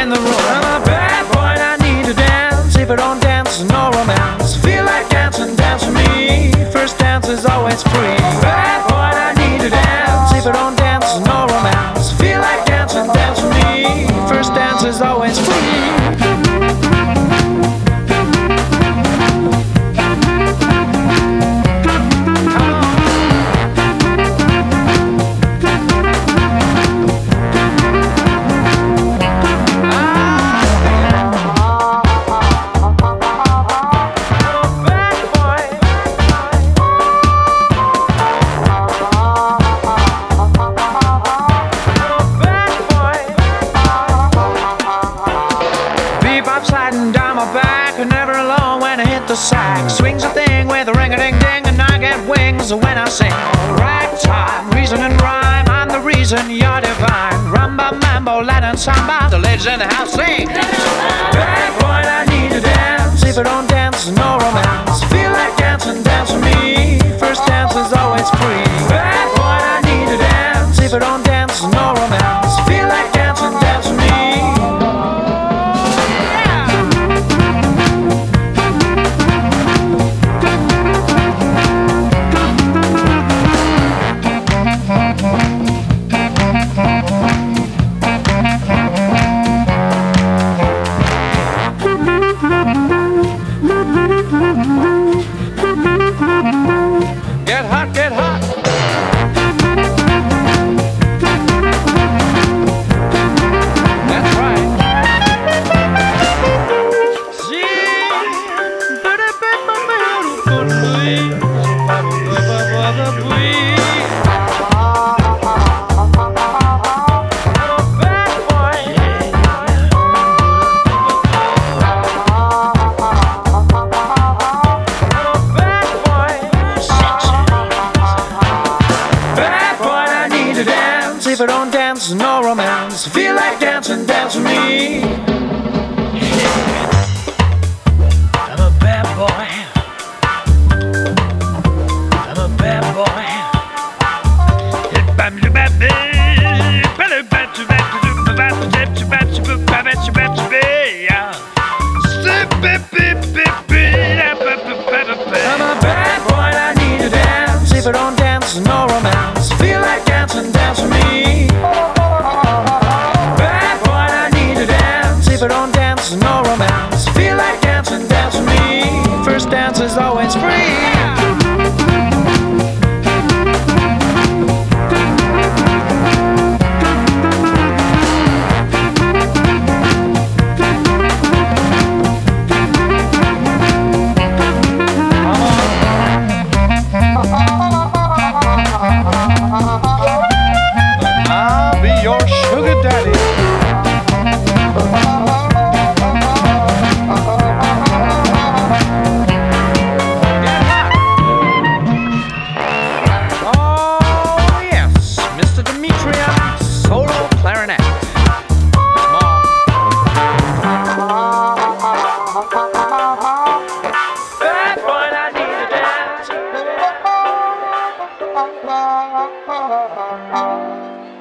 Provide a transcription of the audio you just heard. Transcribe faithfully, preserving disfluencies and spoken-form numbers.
in the room. I'm a bad boy and I need to dance. If I don't dance, no romance. Feel like dancing, dance with me. First dance is always free. Bad boy and I need to dance. If I don't dance, no romance. Feel like dancing, dance with me. First dance is always free. Sliding down my back, and never alone when I hit the sack. Swings a thing with a ring-a-ding-ding, and I get wings when I sing. Ragtime, reason and rhyme, I'm the reason you're divine. Rumba, mambo, Latin, samba, the ladies in the house sing. Bad boy, I need to dance. If I don't dance, no romance. Feel like dancing, dance with me. First dance is always free. Bad boy, I need to dance. If I don't dance, no romance. Feel like dancing, dance with me. Get hot, get hot. That's right. If I don't dance, no romance. Feel like dancing, dance with me. I'm a bad boy. I'm a bad boy. I'm a bad boy and I need to dance. If I don't dance, no romance. Feel like dancing, dance with me. Bad boy and I need to dance. If I don't dance, no romance. Feel like dancing, dance with me. First dance is always free. I'll be your sugar daddy. Oh yes, Mister Demetrian, solo clarinet. Come on. Bad boy, I need to dance.